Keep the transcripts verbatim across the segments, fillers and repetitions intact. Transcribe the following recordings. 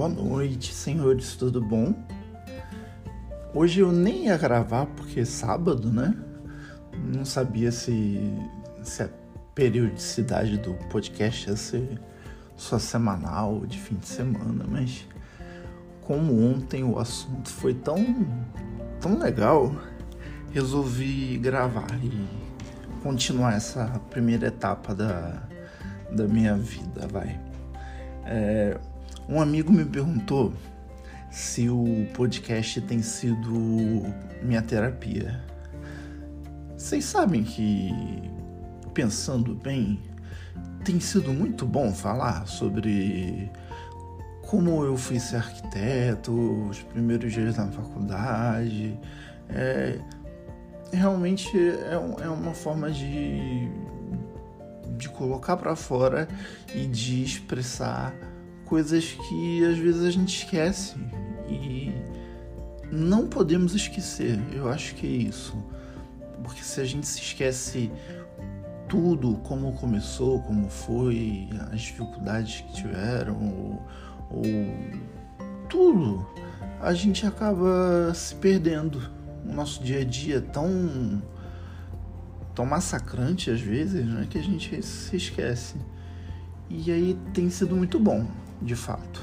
Boa noite, senhores, tudo bom? Hoje eu nem ia gravar porque é sábado, né? Não sabia se, se a periodicidade do podcast ia ser só semanal ou de fim de semana, mas como ontem o assunto foi tão, tão legal, resolvi gravar e continuar essa primeira etapa da, da minha vida, vai. É, um amigo me perguntou se o podcast tem sido minha terapia. Vocês sabem que, pensando bem, tem sido muito bom falar sobre como eu fui ser arquiteto, os primeiros dias na faculdade. É, realmente é, é uma forma de, de colocar para fora e de expressar coisas que às vezes a gente esquece e não podemos esquecer. Eu acho que é isso, porque se a gente se esquece tudo, como começou, como foi, as dificuldades que tiveram, ou, ou tudo, a gente acaba se perdendo. O nosso dia a dia é tão, tão massacrante às vezes, né, que a gente se esquece. E aí tem sido muito bom, de fato.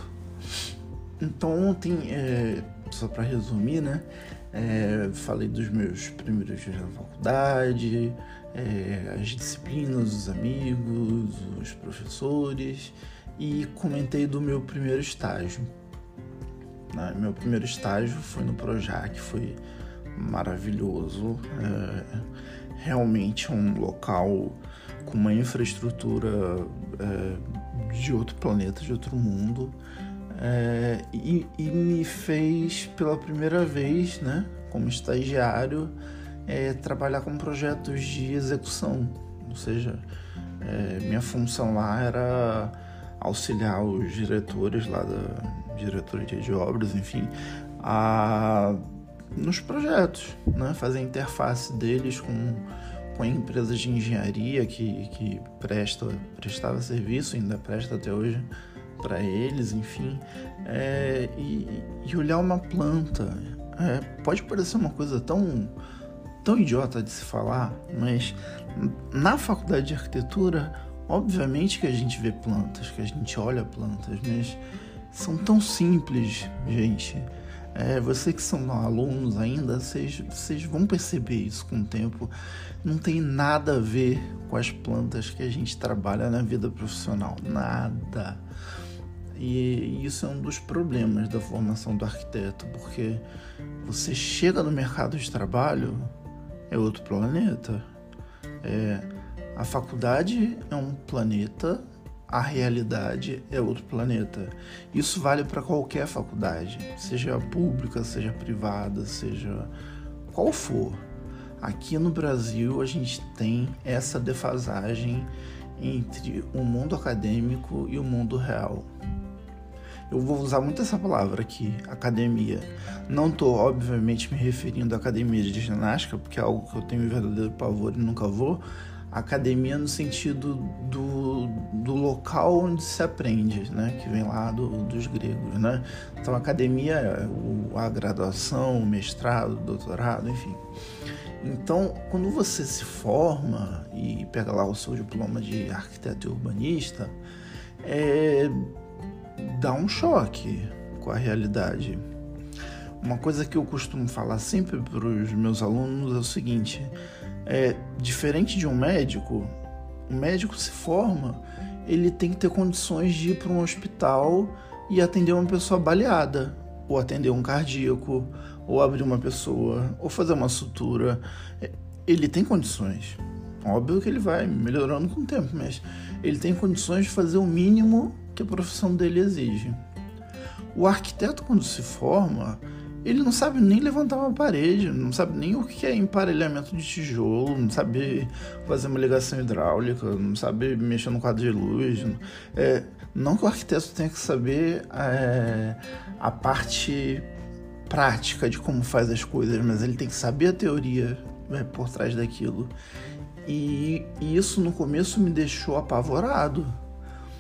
Então ontem, é, só para resumir, né, é, falei dos meus primeiros dias na faculdade, é, as disciplinas, os amigos, os professores, e comentei do meu primeiro estágio. Né? Meu primeiro estágio foi no Projac, foi maravilhoso, é, realmente é um local com uma infraestrutura é, de outro planeta, de outro mundo, é, e, e me fez pela primeira vez, né, como estagiário, é, trabalhar com projetos de execução, ou seja, é, minha função lá era auxiliar os diretores lá da diretoria de obras, enfim, a nos projetos, né? Fazer a interface deles com, com empresas de engenharia que, que presta, prestava serviço, ainda presta até hoje para eles, enfim, é, e, e olhar uma planta. É, pode parecer uma coisa tão, tão idiota de se falar, mas na faculdade de arquitetura, obviamente que a gente vê plantas, que a gente olha plantas, mas são tão simples, gente. É, vocês que são alunos ainda, vocês, vocês vão perceber isso com o tempo. Não tem nada a ver com as plantas que a gente trabalha na vida profissional. Nada. E isso é um dos problemas da formação do arquiteto, porque você chega no mercado de trabalho, é outro planeta. É, a faculdade é um planeta, a realidade é outro planeta. Isso vale para qualquer faculdade, seja pública, seja privada, seja qual for. Aqui no Brasil a gente tem essa defasagem entre o mundo acadêmico e o mundo real. Eu vou usar muito essa palavra aqui, academia. Não estou, obviamente, me referindo à academia de ginástica, porque é algo que eu tenho verdadeiro pavor e nunca vou. Academia no sentido do, do local onde se aprende, né? Que vem lá do, dos gregos, né? Então, academia é o, a graduação, o mestrado, o doutorado, enfim. Então, quando você se forma e pega lá o seu diploma de arquiteto e urbanista, é, dá um choque com a realidade. Uma coisa que eu costumo falar sempre para os meus alunos é o seguinte: é, diferente de um médico, o médico se forma, ele tem que ter condições de ir para um hospital e atender uma pessoa baleada, ou atender um cardíaco, ou abrir uma pessoa, ou fazer uma sutura. Ele tem condições. Óbvio que ele vai melhorando com o tempo, mas ele tem condições de fazer o mínimo que a profissão dele exige. O arquiteto, quando se forma, ele não sabe nem levantar uma parede, não sabe nem o que é emparelhamento de tijolo, não sabe fazer uma ligação hidráulica, não sabe mexer no quadro de luz. É, não que o arquiteto tenha que saber é, a parte prática de como faz as coisas, mas ele tem que saber a teoria, né, por trás daquilo. E, e isso no começo me deixou apavorado.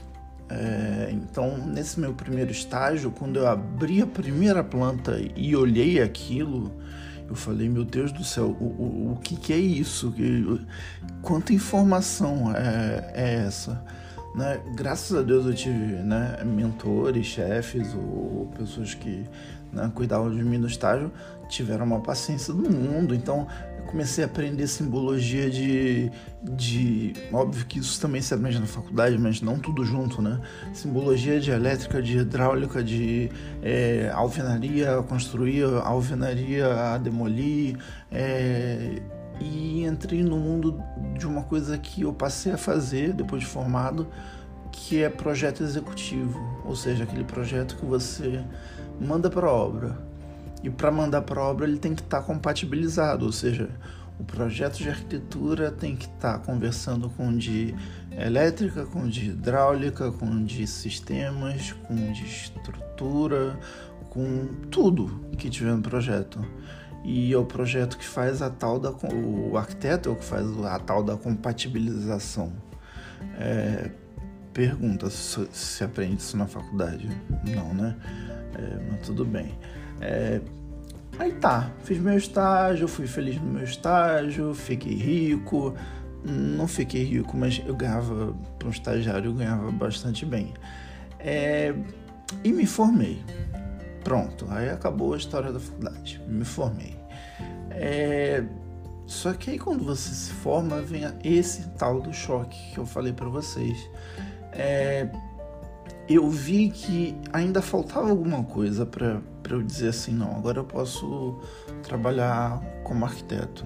É, então, nesse meu primeiro estágio, quando eu abri a primeira planta e olhei aquilo, eu falei, meu Deus do céu, o, o, o que, que é isso? Quanta informação é, é essa? Né? Graças a Deus eu tive, né, mentores, chefes ou pessoas que, né, cuidavam de mim no estágio, tiveram uma paciência do mundo. Então eu comecei a aprender simbologia de, de... Óbvio que isso também se aprende na faculdade, mas não tudo junto, né? Simbologia de elétrica, de hidráulica, de é, alvenaria a construir, alvenaria a demolir, é, e entrei no mundo de uma coisa que eu passei a fazer depois de formado, que é projeto executivo, ou seja, aquele projeto que você manda para a obra. E para mandar para a obra ele tem que estar compatibilizado, ou seja, o projeto de arquitetura tem que estar conversando com o de elétrica, com o de hidráulica, com o de sistemas, com o de estrutura, com tudo que tiver no projeto. E é o projeto que faz a tal da... O arquiteto é o que faz a tal da compatibilização. É, pergunta se, se aprende isso na faculdade. Não, né? É, mas tudo bem. É, aí tá, fiz meu estágio, fui feliz no meu estágio, fiquei rico. Não fiquei rico, mas eu ganhava, para um estagiário, eu ganhava bastante bem. É, e me formei. Pronto, aí acabou a história da faculdade, me formei. É, só que aí quando você se forma, vem esse tal do choque que eu falei para vocês. É, eu vi que ainda faltava alguma coisa para eu dizer assim, não, agora eu posso trabalhar como arquiteto.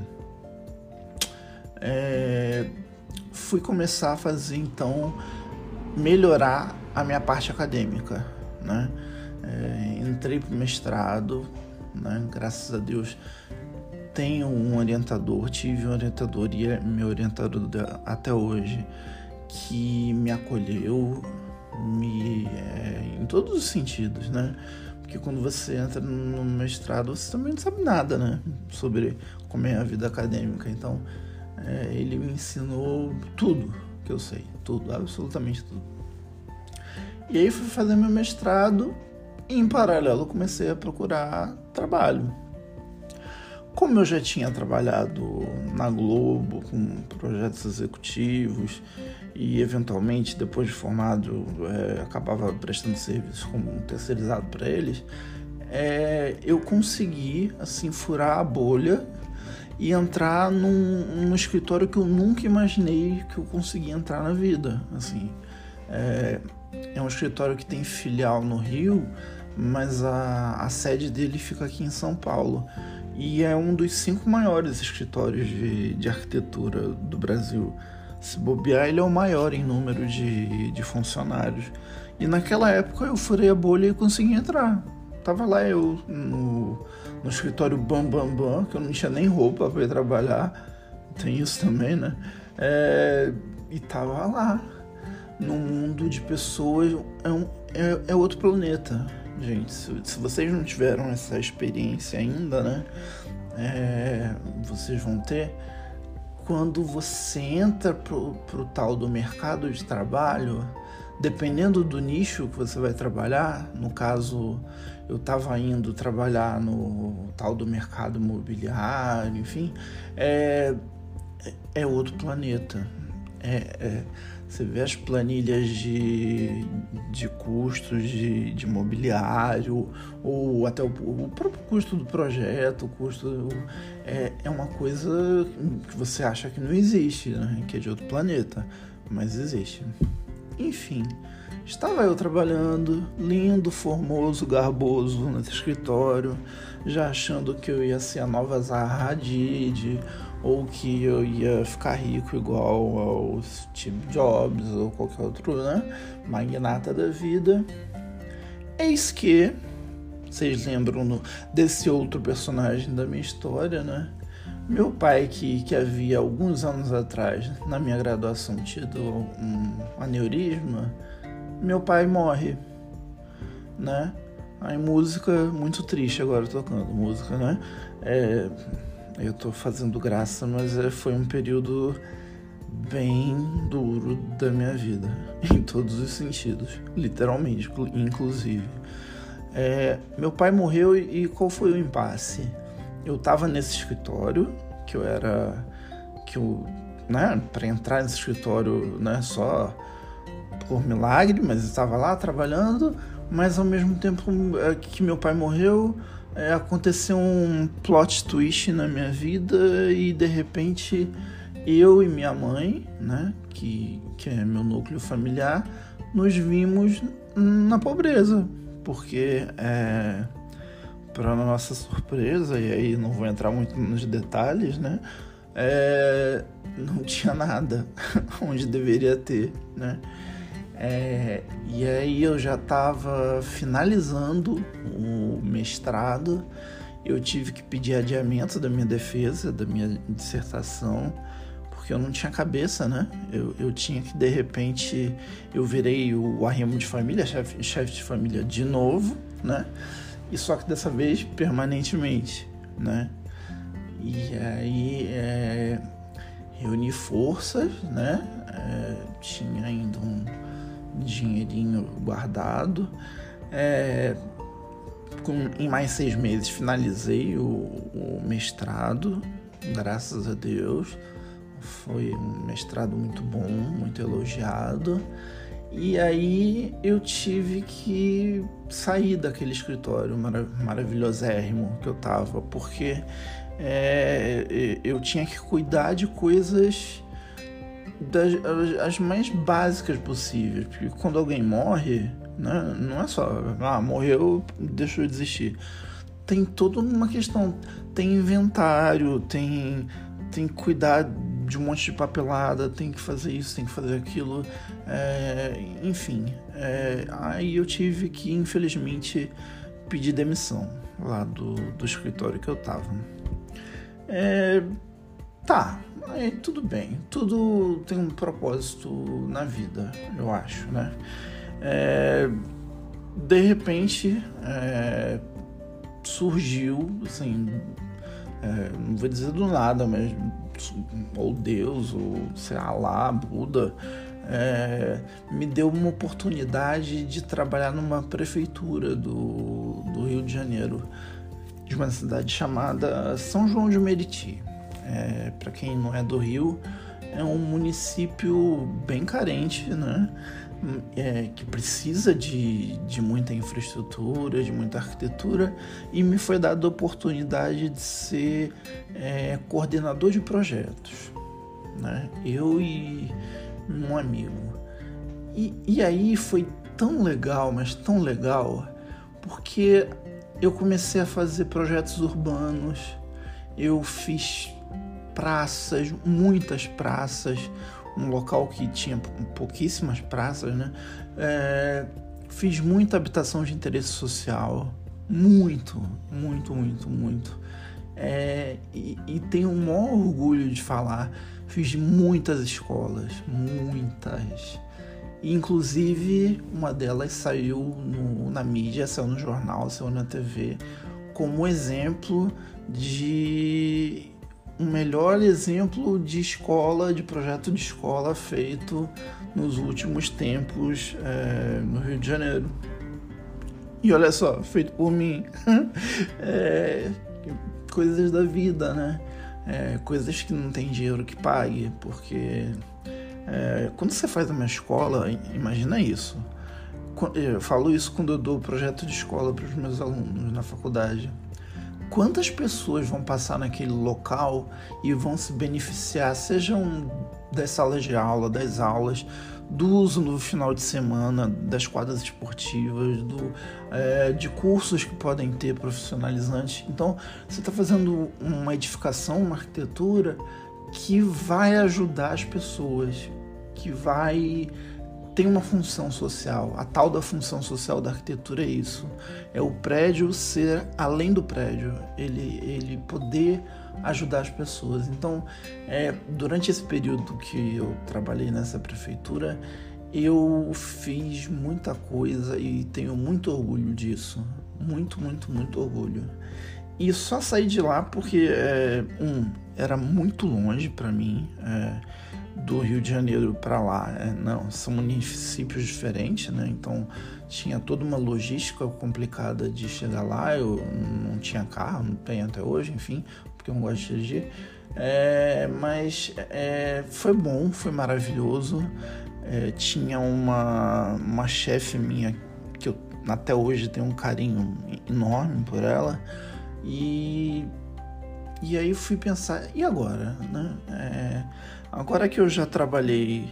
É, fui começar a fazer, então, melhorar a minha parte acadêmica, né? É, entrei para o mestrado, né? Graças a Deus tenho um orientador, tive um orientador e é meu orientador até hoje, que me acolheu me, é, em todos os sentidos, né? Porque quando você entra no mestrado, você também não sabe nada, né? Sobre como é a vida acadêmica. Então, é, ele me ensinou tudo que eu sei, tudo, absolutamente tudo. E aí fui fazer meu mestrado e, em paralelo, comecei a procurar trabalho. Como eu já tinha trabalhado na Globo com projetos executivos e, eventualmente, depois de formado, é, acabava prestando serviço como terceirizado para eles, é, eu consegui, assim, furar a bolha e entrar num, num escritório que eu nunca imaginei que eu conseguia entrar na vida. Assim, é, é um escritório que tem filial no Rio, mas a, a sede dele fica aqui em São Paulo. E é um dos cinco maiores escritórios de, de arquitetura do Brasil. Se bobear, ele é o maior em número de, de funcionários. E naquela época eu furei a bolha e consegui entrar. Tava lá eu no, no escritório Bam Bam Bam, que eu não tinha nem roupa para ir trabalhar. Tem isso também, né? É, e tava lá, num mundo de pessoas. É, um, é, é outro planeta. Gente, se, se vocês não tiveram essa experiência ainda, né, é, vocês vão ter. Quando você entra pro, pro tal do mercado de trabalho, dependendo do nicho que você vai trabalhar, no caso, eu estava indo trabalhar no tal do mercado imobiliário, enfim, é, é outro planeta. É, é, você vê as planilhas de, de custos de, de mobiliário, ou até o, o próprio custo do projeto, o custo é, é uma coisa que você acha que não existe, né? Que é de outro planeta, mas existe. Enfim, estava eu trabalhando, lindo, formoso, garboso, nesse escritório, já achando que eu ia ser a nova Zaha Hadid, ou que eu ia ficar rico igual ao Steve Jobs ou qualquer outro, né, magnata da vida. Eis que, vocês lembram no, desse outro personagem da minha história, né? Meu pai, que, que havia alguns anos atrás, na minha graduação, tido um aneurisma, meu pai morre, né? Aí música, muito triste agora tocando música, né? É... Eu tô fazendo graça, mas foi um período bem duro da minha vida, em todos os sentidos, literalmente, inclusive. É, meu pai morreu e qual foi o impasse? Eu estava nesse escritório, que eu era, que eu, né, para entrar nesse escritório, né, só por milagre, mas eu estava lá trabalhando, mas ao mesmo tempo que meu pai morreu, é, aconteceu um plot twist na minha vida e de repente eu e minha mãe, né, que, que é meu núcleo familiar, nos vimos na pobreza, porque é, para nossa surpresa, e aí não vou entrar muito nos detalhes, né, é, não tinha nada onde deveria ter, né. É, e aí eu já estava finalizando o mestrado, eu tive que pedir adiamento da minha defesa, da minha dissertação, porque eu não tinha cabeça, né? Eu, eu tinha que, de repente, eu virei o arrimo de família, chefe, chefe de família de novo, né? E só que dessa vez permanentemente, né? E aí é, reuni forças, né? É, tinha ainda um dinheirinho guardado. É, com, em mais seis meses finalizei o, o mestrado, graças a Deus. Foi um mestrado muito bom, muito elogiado. E aí eu tive que sair daquele escritório marav- maravilhosérrimo que eu tava, porque é, eu tinha que cuidar de coisas das as mais básicas possíveis, porque quando alguém morre, né, não é só, ah, morreu, deixa eu desistir. Tem toda uma questão, tem inventário, tem, tem que cuidar de um monte de papelada, tem que fazer isso, tem que fazer aquilo, é, enfim. É, aí eu tive que, infelizmente, pedir demissão lá do, do escritório que eu tava. É, tá, aí tudo bem, tudo tem um propósito na vida, eu acho, né? É, de repente, é, surgiu, assim, é, não vou dizer do nada, mas ou Deus, ou sei lá, Allah, Buda, é, me deu uma oportunidade de trabalhar numa prefeitura do, do Rio de Janeiro, de uma cidade chamada São João de Meriti. É, para quem não é do Rio, é um município bem carente, né? É, que precisa de, de muita infraestrutura, de muita arquitetura, e me foi dada a oportunidade de ser é, coordenador de projetos, né? Eu e um amigo. E, e aí foi tão legal, mas tão legal, porque eu comecei a fazer projetos urbanos, eu fiz praças, muitas praças, um local que tinha pouquíssimas praças, né? É, fiz muita habitação de interesse social, muito, muito, muito, muito. É, e, e tenho o maior orgulho de falar, fiz muitas escolas, muitas. E, inclusive, uma delas saiu no, na mídia, saiu no jornal, saiu na T V, como exemplo de... um melhor exemplo de escola, de projeto de escola feito nos últimos tempos é, no Rio de Janeiro. E olha só, feito por mim. é, coisas da vida, né? É, coisas que não tem dinheiro que pague, porque é, quando você faz uma escola, imagina isso. Eu falo isso quando eu dou projeto de escola para os meus alunos na faculdade. Quantas pessoas vão passar naquele local e vão se beneficiar, sejam das salas de aula, das aulas, do uso no final de semana, das quadras esportivas, do, é, de cursos que podem ter profissionalizantes. Então, você está fazendo uma edificação, uma arquitetura que vai ajudar as pessoas, que vai... tem uma função social. A tal da função social da arquitetura é isso. É o prédio ser além do prédio. Ele, ele poder ajudar as pessoas. Então, é, durante esse período que eu trabalhei nessa prefeitura, eu fiz muita coisa e tenho muito orgulho disso. Muito, muito, muito orgulho. E só saí de lá porque, é, um, era muito longe para mim. É, do Rio de Janeiro para lá. É, não, são municípios diferentes, né? Então tinha toda uma logística complicada de chegar lá. Eu não tinha carro, não tenho até hoje, enfim, porque eu não gosto de dirigir. É, mas é, foi bom, foi maravilhoso. É, tinha uma, uma chefe minha que eu até hoje tenho um carinho enorme por ela. E, e aí fui pensar, e agora? Né? É, agora que eu já trabalhei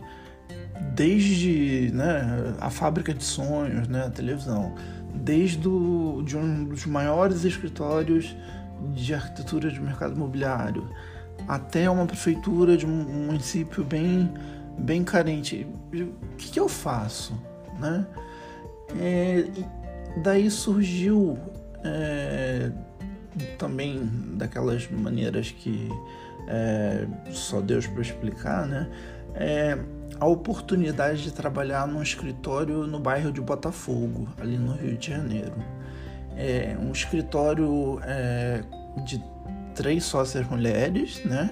desde, né, a Fábrica de Sonhos, né, a televisão, desde o, de um dos maiores escritórios de arquitetura de mercado imobiliário, até uma prefeitura de um município bem, bem carente. O que, que eu faço? Né? É, daí surgiu é, também daquelas maneiras que é, só Deus para explicar, né? É, a oportunidade de trabalhar num escritório no bairro de Botafogo, ali no Rio de Janeiro. É um escritório é, de três sócias mulheres, né?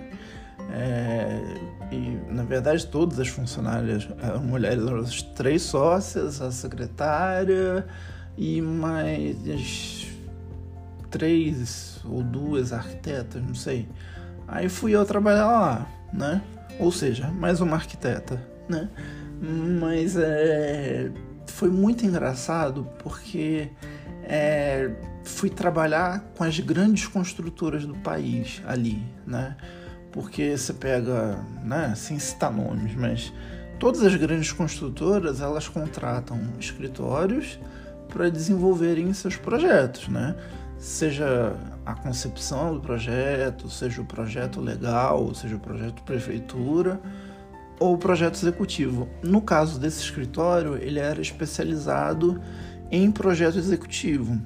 É, e na verdade todas as funcionárias eram mulheres, eram as três sócias, a secretária e mais três ou duas arquitetas, não sei. Aí fui eu trabalhar lá, né? Ou seja, mais uma arquiteta, né? Mas é, foi muito engraçado porque é, fui trabalhar com as grandes construtoras do país ali, né? Porque você pega, né, sem citar nomes, mas todas as grandes construtoras, elas contratam escritórios para desenvolverem seus projetos, né? Seja a concepção do projeto, seja o projeto legal, seja o projeto prefeitura ou o projeto executivo. No caso desse escritório, ele era especializado em projeto executivo.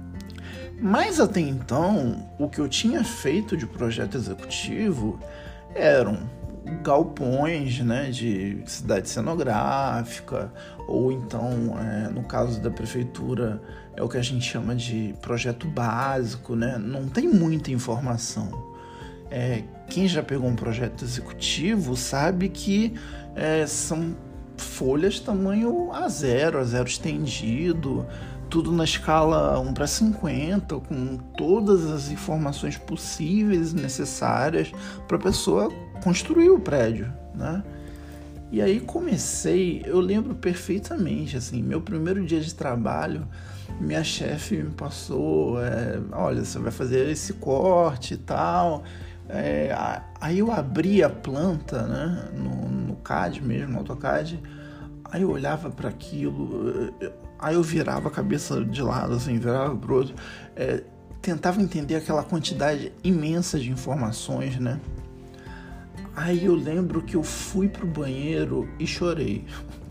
Mas até então, o que eu tinha feito de projeto executivo eram galpões, né, de cidade cenográfica, ou então, é, no caso da prefeitura, é o que a gente chama de projeto básico, né? Não tem muita informação. É, quem já pegou um projeto executivo sabe que é, são folhas tamanho A zero, A zero estendido, tudo na escala um para cinquenta, com todas as informações possíveis e necessárias para a pessoa construir o prédio, né? E aí comecei, eu lembro perfeitamente, assim, meu primeiro dia de trabalho, minha chefe me passou, é, olha, você vai fazer esse corte e tal. É, aí eu abri a planta, né, no, no C A D mesmo, no AutoCAD, aí eu olhava para aquilo, aí eu virava a cabeça de lado, assim, virava pro outro, é, tentava entender aquela quantidade imensa de informações, né? Aí eu lembro que eu fui pro banheiro e chorei.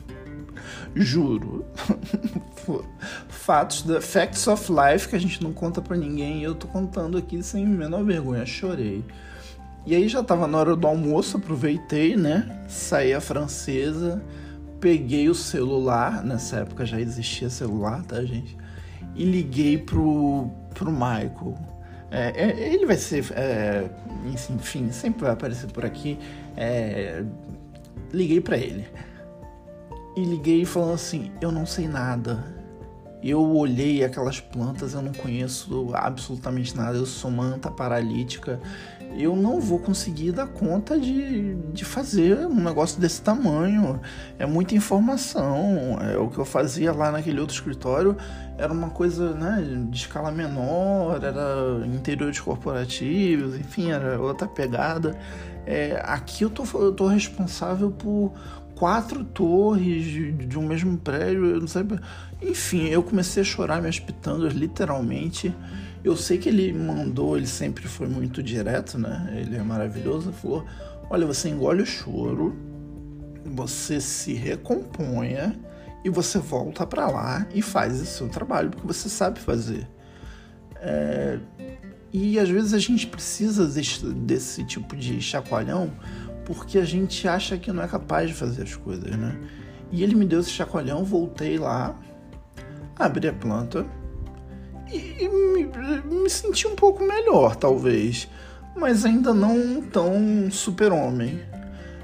Juro. Fatos da Facts of Life que a gente não conta pra ninguém e eu tô contando aqui sem a menor vergonha. Chorei. E aí já tava na hora do almoço, aproveitei, né? Saí a francesa, peguei o celular, nessa época já existia celular, tá, gente? E liguei pro, pro Michael. É, ele vai ser, é, enfim, sempre vai aparecer por aqui. É, liguei pra ele. E liguei falando assim, eu não sei nada. Eu olhei aquelas plantas, eu não conheço absolutamente nada, eu sou uma anta paralítica. Eu não vou conseguir dar conta de, de fazer um negócio desse tamanho. É muita informação. É, o que eu fazia lá naquele outro escritório era uma coisa, né, de escala menor, era interiores corporativos, enfim, era outra pegada. É, aqui eu tô, eu tô responsável por quatro torres de, de um mesmo prédio, eu não sei. Enfim, eu comecei a chorar minhas pitangas, literalmente. Eu sei que ele mandou, ele sempre foi muito direto, né? Ele é maravilhoso. Falou, olha, você engole o choro, você se recomponha e você volta pra lá e faz o seu trabalho, porque você sabe fazer. É... E às vezes a gente precisa desse, desse tipo de chacoalhão, porque a gente acha que não é capaz de fazer as coisas, né? E ele me deu esse chacoalhão, voltei lá, abri a planta e me, me senti um pouco melhor, talvez, mas ainda não tão super-homem.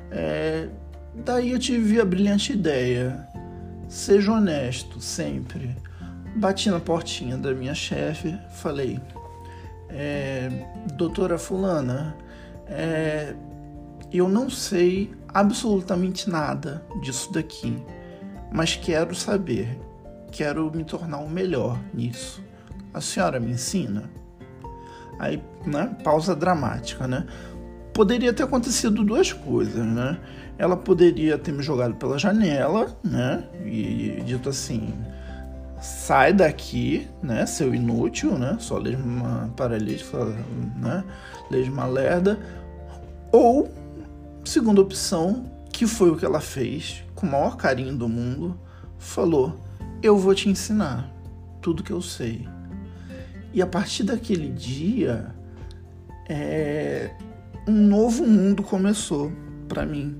É, daí eu tive a brilhante ideia, seja honesto sempre. Bati na portinha da minha chefe, falei, é, doutora fulana, é, eu não sei absolutamente nada disso daqui, mas quero saber, quero me tornar o melhor nisso. A senhora me ensina? Aí, né, pausa dramática, né? Poderia ter acontecido duas coisas, né? Ela poderia ter me jogado pela janela, né? E dito assim, sai daqui, né? Seu inútil, né? Só lês uma paralítica, né? Lês uma lerda. Ou, segunda opção, que foi o que ela fez, com o maior carinho do mundo, falou, eu vou te ensinar tudo que eu sei. E a partir daquele dia, é, um novo mundo começou para mim.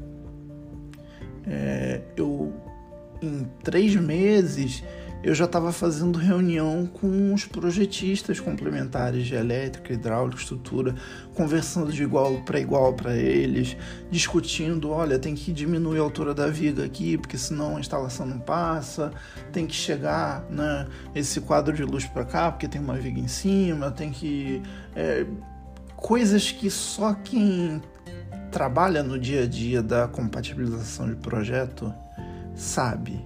É, eu, em três meses, eu já estava fazendo reunião com os projetistas complementares de elétrica, hidráulica, estrutura, conversando de igual para igual para eles, discutindo, olha, tem que diminuir a altura da viga aqui, porque senão a instalação não passa, tem que chegar, né, esse quadro de luz para cá, porque tem uma viga em cima, tem que... É, coisas que só quem trabalha no dia a dia da compatibilização de projeto sabe.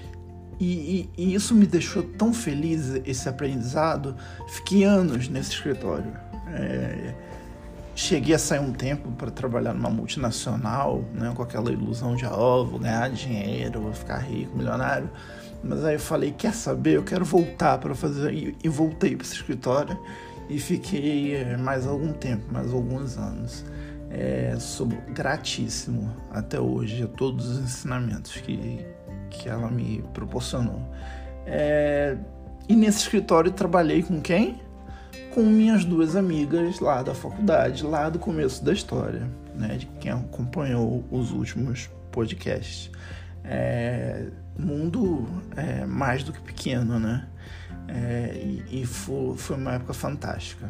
E, e, e isso me deixou tão feliz, esse aprendizado. Fiquei anos nesse escritório. É, cheguei a sair um tempo para trabalhar numa multinacional, né, com aquela ilusão de, ó, oh, vou ganhar dinheiro, vou ficar rico, milionário. Mas aí eu falei, quer saber? Eu quero voltar para fazer... E, e voltei para esse escritório e fiquei mais algum tempo, mais alguns anos. É, sou gratíssimo até hoje a todos os ensinamentos que... que ela me proporcionou. É, e nesse escritório trabalhei com quem? Com minhas duas amigas lá da faculdade, lá do começo da história, né? De quem acompanhou os últimos podcasts. É, mundo é mais do que pequeno, né? É, e e foi, foi uma época fantástica.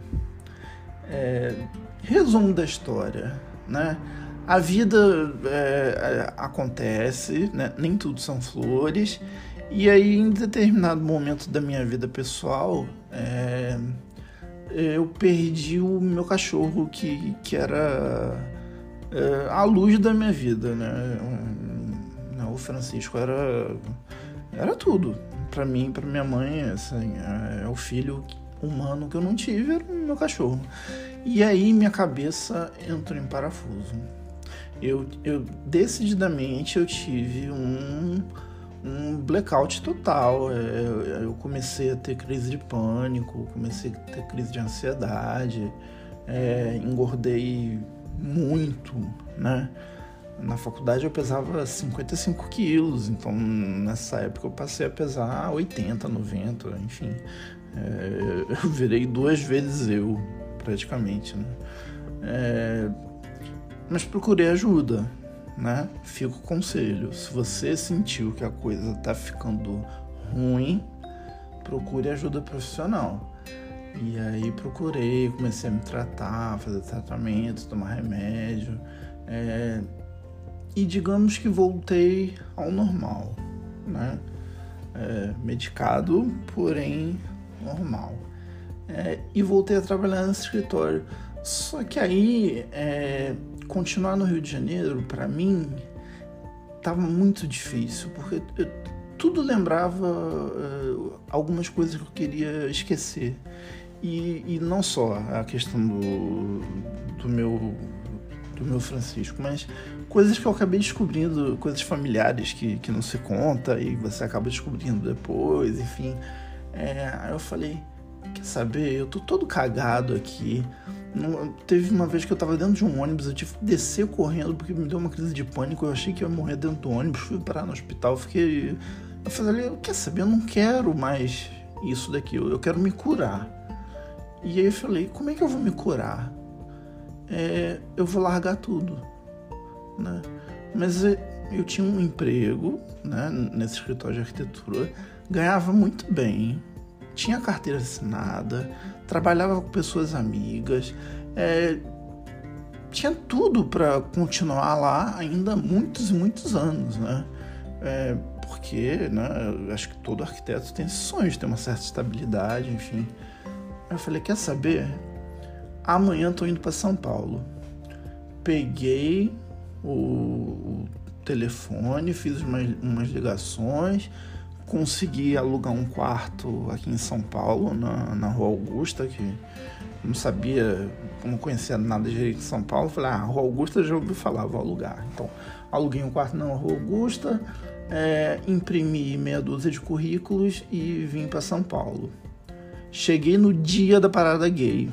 É, resumo da história, né? A vida é, acontece, né? Nem tudo são flores, e aí em determinado momento da minha vida pessoal, é, eu perdi o meu cachorro, que, que era é, a luz da minha vida, né? O Francisco era, era tudo para mim, para minha mãe, assim, é, o filho humano que eu não tive era o meu cachorro. E aí minha cabeça entrou em parafuso. Eu, eu decididamente eu tive um, um blackout total. Eu, eu comecei a ter crise de pânico, comecei a ter crise de ansiedade, é, engordei muito, né? Na faculdade eu pesava cinquenta e cinco quilos, então nessa época eu passei a pesar oitenta, noventa, enfim. É, eu virei duas vezes eu, praticamente, né? É, mas procurei ajuda, né? Fica o conselho. Se você sentiu que a coisa tá ficando ruim, procure ajuda profissional. E aí procurei, comecei a me tratar, fazer tratamento, tomar remédio. É, e digamos que voltei ao normal, né? É, medicado, porém normal. É, e voltei a trabalhar nesse escritório. Só que aí... É, continuar no Rio de Janeiro, para mim, estava muito difícil, porque eu, tudo lembrava uh, algumas coisas que eu queria esquecer. E, e não só a questão do, do, meu, do meu Francisco, mas coisas que eu acabei descobrindo, coisas familiares que, que não se conta e você acaba descobrindo depois, enfim. É, aí eu falei, quer saber, eu tô todo cagado aqui. Não, teve uma vez que eu tava dentro de um ônibus, eu tive que descer correndo porque me deu uma crise de pânico, eu achei que ia morrer dentro do ônibus, fui parar no hospital, fiquei... Eu falei, quer saber, eu não quero mais isso daqui, eu quero me curar. E aí eu falei, como é que eu vou me curar? É, eu vou largar tudo, né? Mas eu tinha um emprego, né, nesse escritório de arquitetura, ganhava muito bem, tinha carteira assinada, trabalhava com pessoas amigas, é, tinha tudo para continuar lá ainda há muitos e muitos anos, né? É, porque, né, eu acho que todo arquiteto tem esse sonho de ter uma certa estabilidade, enfim. Eu falei, quer saber? Amanhã estou indo para São Paulo. Peguei o, o telefone, fiz umas, umas ligações, consegui alugar um quarto aqui em São Paulo, na, na Rua Augusta, que não sabia, não conhecia nada de São Paulo. Falei, ah, Rua Augusta já ouvi falar, vou alugar. Então, aluguei um quarto na Rua Augusta, é, imprimi meia dúzia de currículos e vim para São Paulo. Cheguei no dia da parada gay.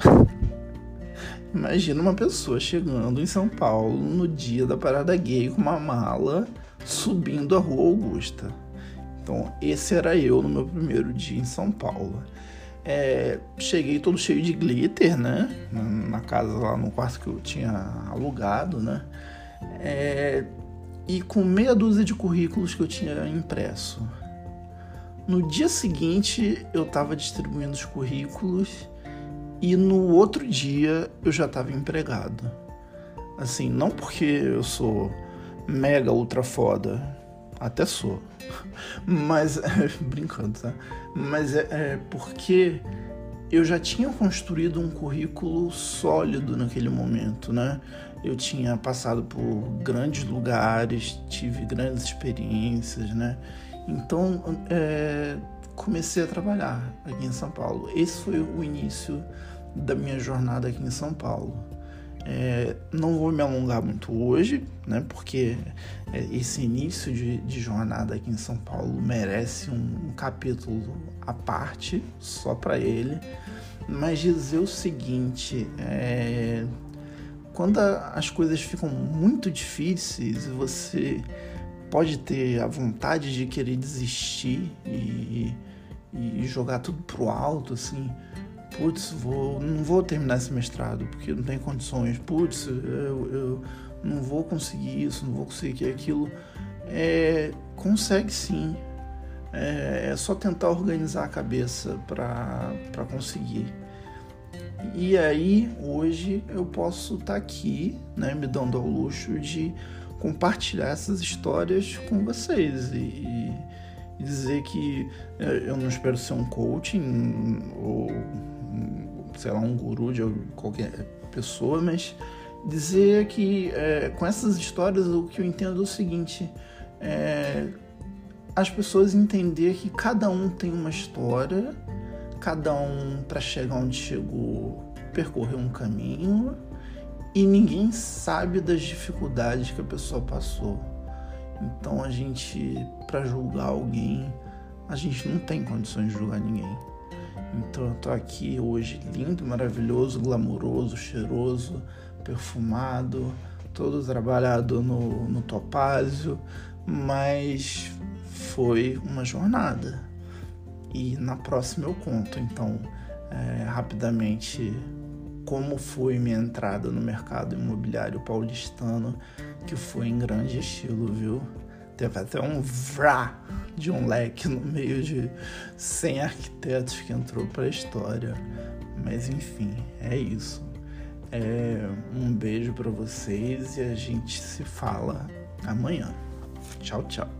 Imagina uma pessoa chegando em São Paulo no dia da parada gay com uma mala subindo a Rua Augusta. Então, esse era eu no meu primeiro dia em São Paulo. É, cheguei todo cheio de glitter, né? Na, na casa lá no quarto que eu tinha alugado, né? É, e com meia dúzia de currículos que eu tinha impresso. No dia seguinte, eu estava distribuindo os currículos e no outro dia eu já estava empregado. Assim, não porque eu sou mega ultra foda, até sou, mas, é, brincando, tá? Mas é, é porque eu já tinha construído um currículo sólido naquele momento, né? Eu tinha passado por grandes lugares, tive grandes experiências, né? Então, é, comecei a trabalhar aqui em São Paulo. Esse foi o início da minha jornada aqui em São Paulo. É, não vou me alongar muito hoje, né? Porque é, esse início de, de jornada aqui em São Paulo merece um, um capítulo à parte, só para ele. Mas dizer o seguinte, é, quando a, as coisas ficam muito difíceis, você pode ter a vontade de querer desistir e, e jogar tudo pro alto, assim. Putz, vou, não vou terminar esse mestrado porque não tenho condições. Putz, eu, eu não vou conseguir isso, não vou conseguir aquilo. É, consegue sim. É, é só tentar organizar a cabeça para para conseguir. E aí, hoje, eu posso estar aqui, né, me dando ao luxo de compartilhar essas histórias com vocês e, e dizer que eu não espero ser um coaching ou, sei lá, um guru de qualquer pessoa, mas dizer que é, com essas histórias o que eu entendo é o seguinte, é, as pessoas entender que cada um tem uma história, cada um, para chegar onde chegou, percorreu um caminho e ninguém sabe das dificuldades que a pessoa passou. Então a gente, para julgar alguém, a gente não tem condições de julgar ninguém. Então eu tô aqui hoje lindo, maravilhoso, glamouroso, cheiroso, perfumado, todo trabalhado no, no topázio, mas foi uma jornada. E na próxima eu conto, então, é, rapidamente, como foi minha entrada no mercado imobiliário paulistano, que foi em grande estilo, viu? Teve até um vrá de um leque no meio de cem arquitetos que entrou para a história. Mas enfim, é isso. É, um beijo para vocês e a gente se fala amanhã. Tchau, tchau.